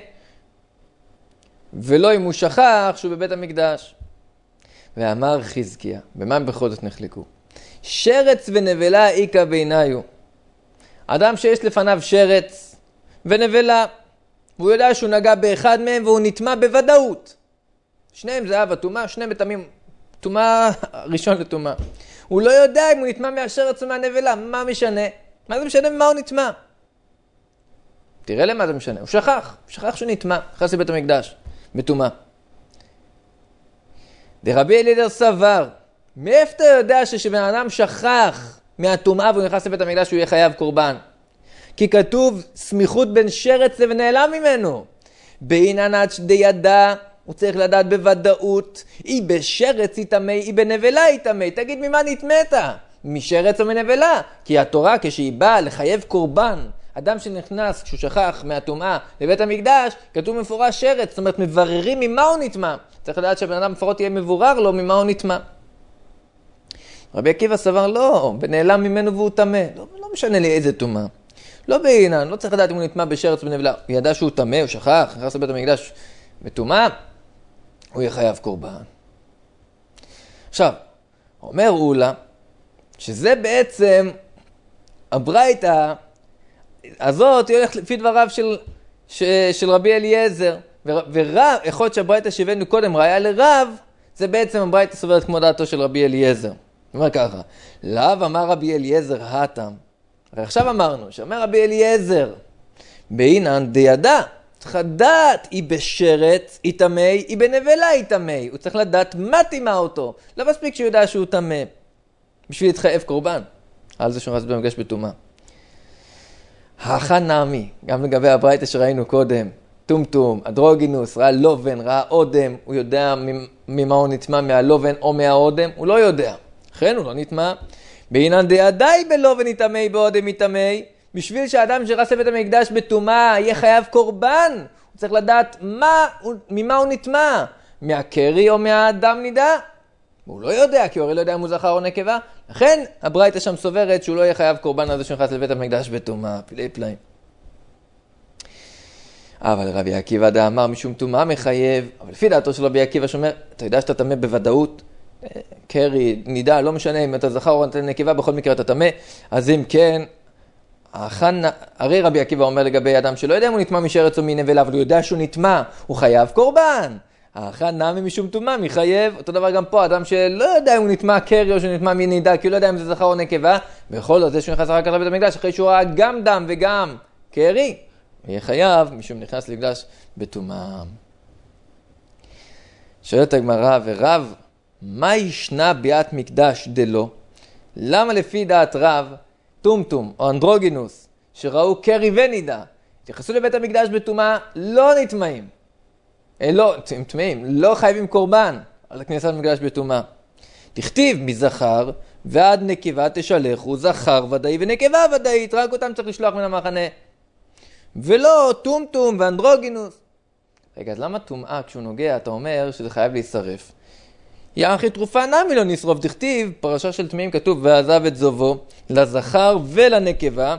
ולא אם הוא שכח שהוא בבית המקדש. ואמר חזקיה, במה הם בכל זאת נחלקו? שרץ ונבלה איקה ביניו. אדם שיש לפניו שרץ ונבלה, והוא יודע שהוא נגע באחד מהם והוא נטמע בוודאות. שניהם זה אב הטומאה, שניהם מטמאים טומאה ראשון לטומאה. הוא לא יודע אם הוא נטמע מהשרץ או מהנבלה, מה משנה? מה זה משנה ממה הוא נטמע? תראה למה זה משנה, הוא שכח שהוא נטמע, נכנס לבית המקדש, בטומאה. דרבי אליעזר סבר, מאיפה אתה יודע שבן אדם שכח מהטומאה והוא נכנס לבית המקדש שהוא יהיה חייב קורבן? כי כתוב סמיכות בין שרץ ונעלם ממנו. בעיננת שדידע, הוא צריך לדעת בוודאות, היא בשרץ יטמא, היא בנבלה יטמא. תגיד ממה נטמאת? משרץ או מנבלה? כי התורה כשהיא באה לחייב קורבן, אדם שנכנס כשהוא שכח מהטומאה לבית המקדש, כתוב מפורש שרץ, זאת אומרת מבררים ממה הוא נטמא. צריך לדעת שהבן אדם לפחות יהיה מבורר לו ממה הוא נטמא. רבי עקיבא סבר לא, בנעלם ממנו והוא טמא. לא משנה לי איזה טומאה. לא בעינן, לא צריך לדעת אם הוא נטמא בשרץ בנבלה. הוא ידע שהוא טמא, הוא שכח, נכנס לבית המקדש בטומאה, הוא יהיה חייב קורבן. עכשיו, אומר אולה, שזה בעצם הברייתא הזאת, היא הולכת לפי דבריו של רבי אליעזר. ורב, יכול להיות שהברייתא שהבאנו קודם ראיה לרב, זה בעצם הברייתא סוברת כמו דעתו של רבי אליעזר. הוא אומר ככה, לאו אמר רבי אליעזר הטם. הרי עכשיו אמרנו, שאומר רבי אליעזר, בעינן דידע, צריך לדעת, היא בשרץ, היא טמא, היא בנבלה, היא טמא. הוא צריך לדעת מה טימא אותו. לא מספיק שהוא יודע שהוא טמא, בשביל להתחייב קורבן. על זה שהוא נכנס במקדש בטומאה. האחן נעמי, גם לגבי הברייתא שראינו קודם, טומטום, אדרוגינוס, ראה לובן, ראה אודם, הוא יודע ממה הוא נטמא, מהלובן או מהאודם, הוא לא יודע. לכן הוא לא נטמא. בעינן דידי בלובן יטמא, באודם יטמא, בשביל שהאדם שרס לבית המקדש בטומאה יהיה חייב קורבן, הוא צריך לדעת ממה הוא נטמא, מהקרי או מהדם נידה. הוא לא יודע, כי הוא הרי לא יודע אם הוא זכר או נקבה. לכן הברייתא שם סוברת שהוא לא יהיה חייב קורבן על זה שנכנס לבית המקדש בטומאה, פלאי פלאים. אבל רבי עקיבא דאמר משום טומאה מחייב, אבל לפי דעתו של רבי עקיבא שאומר, אתה יודע שאתה טמא בוודאות, קרי, נידה, לא משנה אם אתה זכר או אתה נקבה, בכל מקרה אתה טמא, אז אם כן, הרי רבי עקיבא אומר לגבי אדם שלא יודע אם הוא נטמא משרץ או מנבלה, אבל הוא יודע שהוא נטמא, הוא חייב קורבן. האחד נעמי משום טומאה מחייב, אותו דבר גם פה, אדם שלא יודע אם הוא נטמא קרי או שהוא נטמא מנידה, כי הוא לא יודע אם זה זכר או נקבה, בכל זאת זה שהוא נכנס אחר כך לבית המקדש, אחרי שהוא ראה גם דם וגם קרי, יהיה חייב משום נכנס למקדש בטומאה. שואלת הגמרא, ורב, מה ישנה ביאת מקדש דלא? למה לפי דעת רב, טומטום או אנדרוגינוס, שראו קרי ונידה, התייחסו לבית המקדש בטומאה, לא נטמאים. לא, הם טמאים, לא חייבים קורבן על הכניסה למקדש בטומאה. תכתיב מזכר ועד נקבה תשלחו, זכר ודאי ונקבה ודאית, רק אותם צריך לשלוח מן המחנה. ולא טומטום ואנדרוגינוס. רגע, אז למה טומאה כשהוא נוגע, אתה אומר שזה חייב להישרף? יחי תרופה נמי לא נשרוף, תכתיב, פרשה של טמאים כתוב, ועזב את זובו לזכר ולנקבה.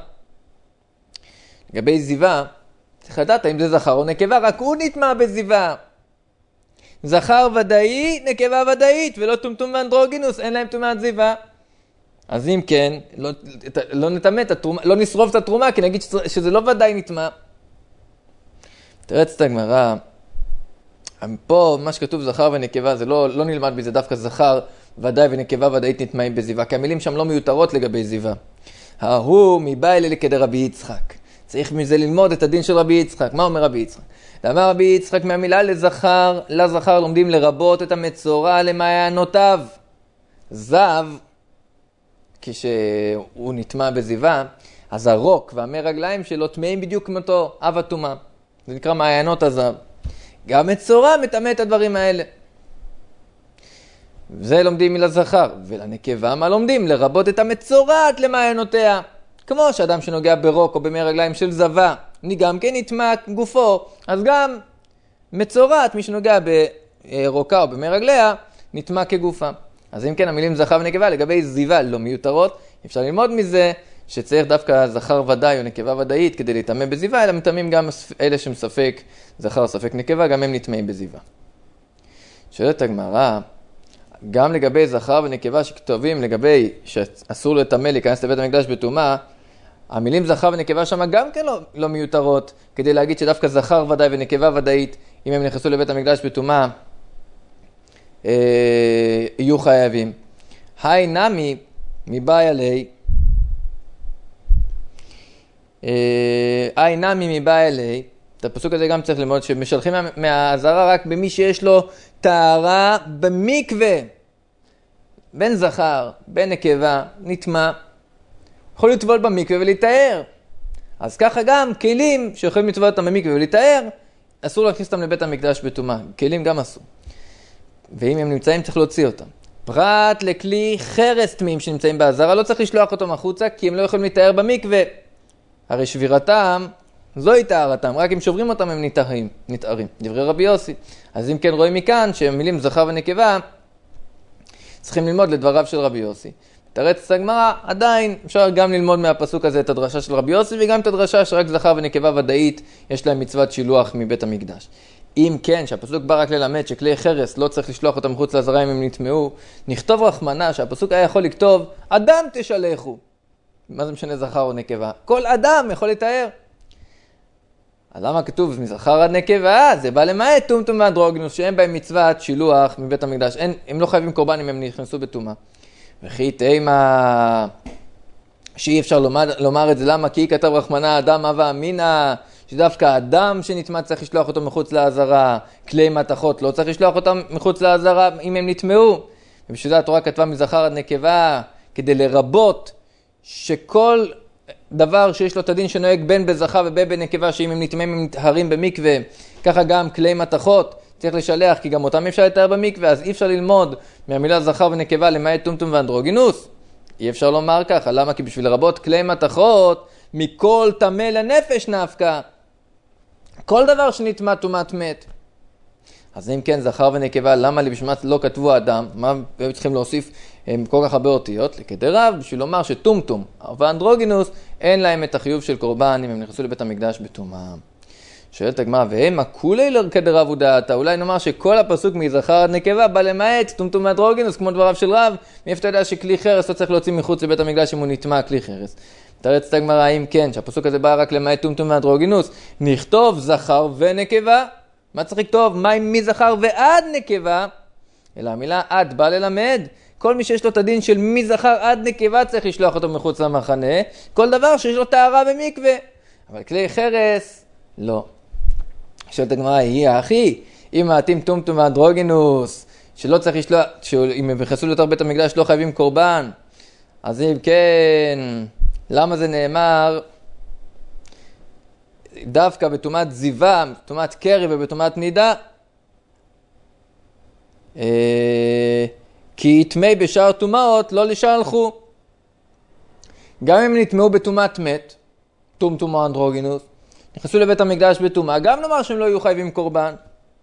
לגבי זיווה, צריך לדעת אם זה זכר או נקבה, רק הוא נטמע בזיווה. זכר ודאי, נקבה ודאית, ולא טומטום ואנדרוגינוס, אין להם טומאת זיווה. אז אם כן, לא נטמא את התרומה, לא נשרוף את התרומה, כי נגיד שזה לא ודאי נטמע. תרץ את הגמרא, פה מה שכתוב זכר ונקבה, זה לא נלמד בזה דווקא זכר ודאי ונקבה ודאית נטמעים בזיווה, כי המילים שם לא מיותרות לגבי זיווה. ההוא מבא אלה כדרבי יצחק. צריך מזה ללמוד את הדין של רבי יצחק. מה אומר רבי יצחק? אמר רבי יצחק מהמילה לזכר לומדים לרבות את המצורע למעיינותיו. זב, כשהוא נטמע בזיווה, אז הרוק והמי רגליים שלו טמאים בדיוק כמותו אב הטומאה. זה נקרא מעיינות הזב. גם מצורע מטמא את הדברים האלה. זה לומדים מלזכר. ולנקבה מה לומדים? לרבות את המצורעת למעיינותיה. כמו שאדם שנוגע ברוק או במי רגליים של זווה, גם כן נטמע גופו, אז גם מצורעת, מי שנוגע ברוקה או במי רגליה, נטמע כגופה. אז אם כן, המילים זכר ונקבה לגבי זיווה לא מיותרות, אפשר ללמוד מזה שצריך דווקא זכר ודאי או נקבה ודאית כדי להתאמה בזיווה, אלא מטמאים גם אלה שהם ספק זכר ספק נקבה, גם הם נטמאים בזיווה. שואלת הגמרא, גם לגבי זכר ונקבה שכתובים לגבי שאסור לטמא להיכנס לבית המקדש בטומאה, המילים זכר ונקבה שם גם כן לא מיותרות, כדי להגיד שדווקא זכר ודאי ונקבה ודאית, אם הם נכנסו לבית המקדש בטומאה, יהיו חייבים. היי נמי מבאי עלי, היי נמי מבאי עלי, את הפסוק הזה גם צריך ללמוד שמשלחים מהעזרה רק במי שיש לו טהרה במקווה, בין זכר, בין נקבה, נטמע, יכול לטבול במקווה ולהיטהר. אז ככה גם כלים שיכולים לטבול אותם במקווה ולהיטהר, אסור להכניס אותם לבית המקדש בטומאה, כלים גם אסור. ואם הם נמצאים צריך להוציא אותם. פרט לכלי חרס טמאים שנמצאים בעזרה, לא צריך לשלוח אותם החוצה, כי הם לא יכולים להיטהר במקווה. הרי שבירתם, זוהי טהרתם, רק אם שוברים אותם הם נטהרים. דברי רבי יוסי. אז אם כן רואים מכאן שהמילים זכר ונקבה, צריכים ללמוד לדבריו של רבי יוסי. תרץ הגמרא, עדיין אפשר גם ללמוד מהפסוק הזה את הדרשה של רבי יוסי, וגם את הדרשה שרק זכר ונקבה ודאית יש להם מצוות שילוח מבית המקדש. אם כן, שהפסוק בא רק ללמד שכלי חרס לא צריך לשלוח אותם מחוץ לעזרה אם הם נטמעו, נכתוב רחמנה שהפסוק היה יכול לכתוב, אדם תשלחו. מה זה משנה זכר או נקבה? כל אדם יכול לתאר. אז למה כתוב מזכר עד נקבה? זה בא למעט טומטום ואנדרוגינוס, שאין בהם מצוות שילוח מבית המקדש. הם לא חייבים קורבן אם הם נכנסו בטומאה. וכי תימה שאי אפשר לומר את זה, למה? כי כתב רחמנה אדם אבה אמינה, שדווקא אדם שנטמא צריך לשלוח אותו מחוץ לעזרה, כלי מתכות לא צריך לשלוח אותם מחוץ לעזרה אם הם נטמעו. ובשביל זה התורה כתבה מזכר עד נקבה, כדי לרבות שכל דבר שיש לו את הדין שנוהג בין בזכר ובין בנקבה, שאם הם נטמאים הם נטהרים במקווה, ככה גם כלי מתכות צריך לשלח, כי גם אותם אפשר לתאר במקווה, אז אי אפשר ללמוד מהמילה זכר ונקבה למעט טומטום ואנדרוגינוס. אי אפשר לומר ככה, למה? כי בשביל לרבות כלי מתכות, מכל טמא לנפש נפקא, כל דבר שנטמא טומאת מת. אז אם כן זכר ונקבה, למה בשביל לא כתבו אדם? מה צריכים להוסיף כל כך הרבה אותיות? לכדרב, בשביל לומר שטומטום ואנדרוגינוס אין להם את החיוב של קורבן אם הם נכנסו לבית המקדש בטומאה. שואלת הגמרא, והם הכולי כדרב ודעתה, אולי נאמר שכל הפסוק מזכר עד נקבה בא למעט טומטום ואנדרוגינוס כמו דבריו של רב, מאיפה אתה יודע שכלי חרס לא צריך להוציא מחוץ לבית המקדש אם הוא נטמע כלי חרס? תרץ הגמרא, אם כן, שהפסוק הזה בא רק למעט טומטום ואנדרוגינוס, נכתוב זכר ונקבה. מה צריך לכתוב? מה עם מזכר ועד נקבה? אלא המילה עד בא ללמד. כל מי שיש לו את הדין של מזכר עד נקבה צריך לשלוח אותו מחוץ למחנה, כל דבר שיש לו טהרה במקווה. אבל כלי חרס, לא. שואלת הגמרא, היא אחי, אם מעטים טומטום ואנדרוגינוס, שלא צריך לשלוח, שאם הם נכנסו ליותר בית המקדש לא חייבים קורבן, אז אם כן, למה זה נאמר דווקא בטומאת זיווה, בטומאת קרי ובטומאת נידה? כי טמאי בשאר טומאות לא לשלחו. גם אם נטמאו בטומאת מת, טומטום או אנדרוגינוס, נכנסו לבית המקדש בטומאה, גם נאמר שהם לא יהיו חייבים קורבן.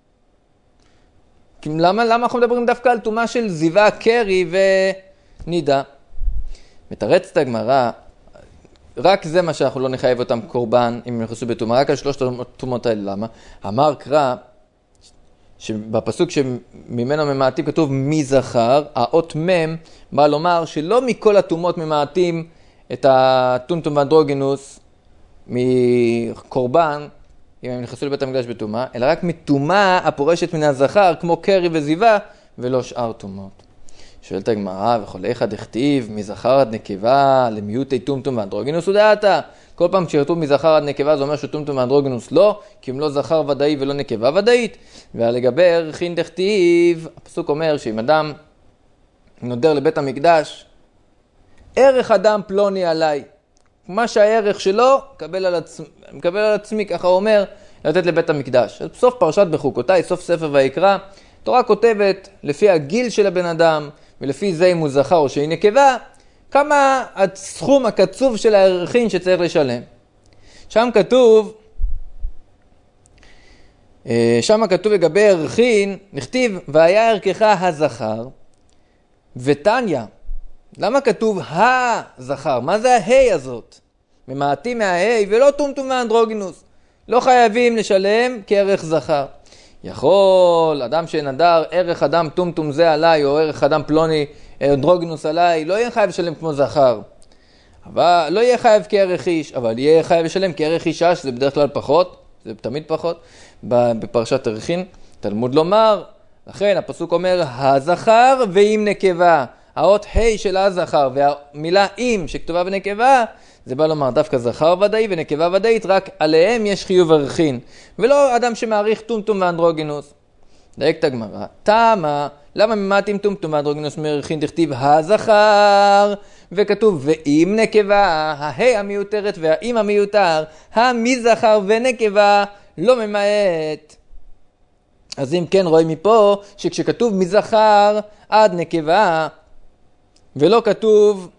למה אנחנו מדברים דווקא על טומאה של זיווה, קרי ונידה? מתרצת הגמרא, רק זה מה שאנחנו לא נחייב אותם קורבן אם הם נכנסו בטומאה, רק על שלושת הטומאות האלה. למה? אמר קרא, שבפסוק שממנו ממעטים כתוב מי זכר, האות מם בא לומר שלא מכל הטומאות ממעטים את הטומטום ואנדרוגינוס מקורבן אם הם נכנסו לבית המקדש בטומאה, אלא רק מטומאה הפורשת מן הזכר כמו קרי וזיווה ולא שאר טומאות. שואלת הגמרא, וכל אחד הכתיב מזכר עד נקבה למיעוטי טומטום ואנדרוגינוס ודעתה. כל פעם כשכתוב מזכר עד נקבה זה אומר שטומטום ואנדרוגינוס לא, כי הם לא זכר ודאי ולא נקבה ודאית. ולגבי ערכין דכתיב, הפסוק אומר שאם אדם נודר לבית המקדש, ערך אדם פלוני עליי, מה שהערך שלו מקבל על עצמי, ככה הוא אומר, לתת לבית המקדש. אז בסוף פרשת בחוקותיי, סוף ספר ויקרא, התורה כותבת לפי הגיל של הבן אדם, ולפי זה אם הוא זכר או שהיא נקבה, כמה הסכום הקצוב של הערכין שצריך לשלם. שם כתוב לגבי ערכין, נכתיב, והיה ערכך הזכר, ותניא. למה כתוב הזכר? מה זה ההי הזאת? ממעטים מההי ולא טומטום ואנדרוגינוס. לא חייבים לשלם כערך זכר. יכול אדם שנדר ערך אדם טומטום זה עליי, או ערך אדם פלוני אנדרוגינוס עליי, לא יהיה חייב לשלם כמו זכר. אבל לא יהיה חייב כערך איש, אבל יהיה חייב לשלם כערך אישה, שזה בדרך כלל פחות, זה תמיד פחות. בפרשת ערכין, תלמוד לומר, לכן הפסוק אומר, הזכר ועם נקבה. האות ה' של הזכר והמילה עם שכתובה בנקבה, זה בא לומר דווקא זכר ודאי ונקבה ודאית, רק עליהם יש חיוב ערכין, ולא אדם שמעריך טומטום ואנדרוגינוס. דייק את הגמרא. תמה, למה ממעטים טומטום ואנדרוגינוס מערכין? דכתיב הזכר, וכתוב ועם נקבה, ההא המיותרת והאם המיותר, המזכר ונקבה לא ממעט. אז אם כן רואים מפה שכשכתוב מזכר עד נקבה, ולא כתוב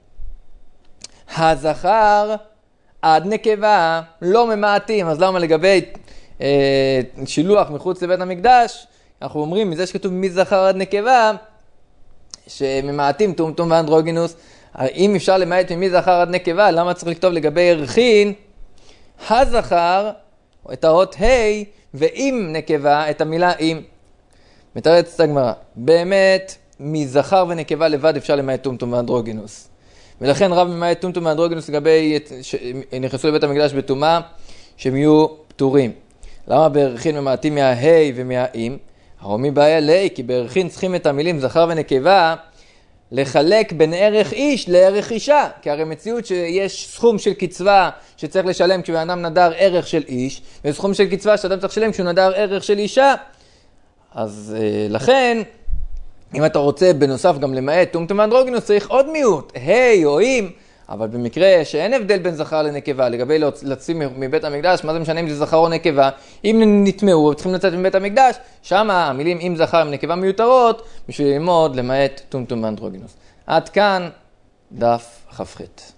הזכר עד נקבה, לא ממעטים. אז למה לגבי שילוח מחוץ לבית המקדש, אנחנו אומרים מזה שכתוב מזכר עד נקבה, שממעטים טומטום ואנדרוגינוס. אם אפשר למעט ממזכר עד נקבה, למה צריך לכתוב לגבי ערכין הזכר, את האות ה' ועם נקבה, את המילה עם? מתרץ את הגמרא. באמת, מזכר ונקבה לבד אפשר למעט טומטום ואנדרוגינוס. ולכן רב ממעט טומטום ואנדרוגינוס לגבי נכנסו לבית המקדש בטומאה, שהם יהיו פטורים. למה בערכין ממעטים מהה' ומהאם? הרומי בעיה לי, כי בערכין צריכים את המילים זכר ונקבה לחלק בין ערך איש לערך אישה, כי הרי מציאות שיש סכום של קצבה שצריך לשלם כשאדם נדר ערך של איש, וסכום של קצבה שאדם צריך לשלם כשהוא נדר ערך של אישה. אז לכן, אם אתה רוצה בנוסף גם למעט טומטום ואנדרוגינוס, צריך עוד מיעוט, ה' או אם, אבל במקרה שאין הבדל בין זכר לנקבה, לגבי לצים מבית המקדש, מה זה משנה אם זה זכר או נקבה? אם נטמעו, צריכים לצאת מבית המקדש, שם המילים אם זכר עם נקבה מיותרות, בשביל ללמוד למעט טומטום ואנדרוגינוס. עד כאן דף כ"ח.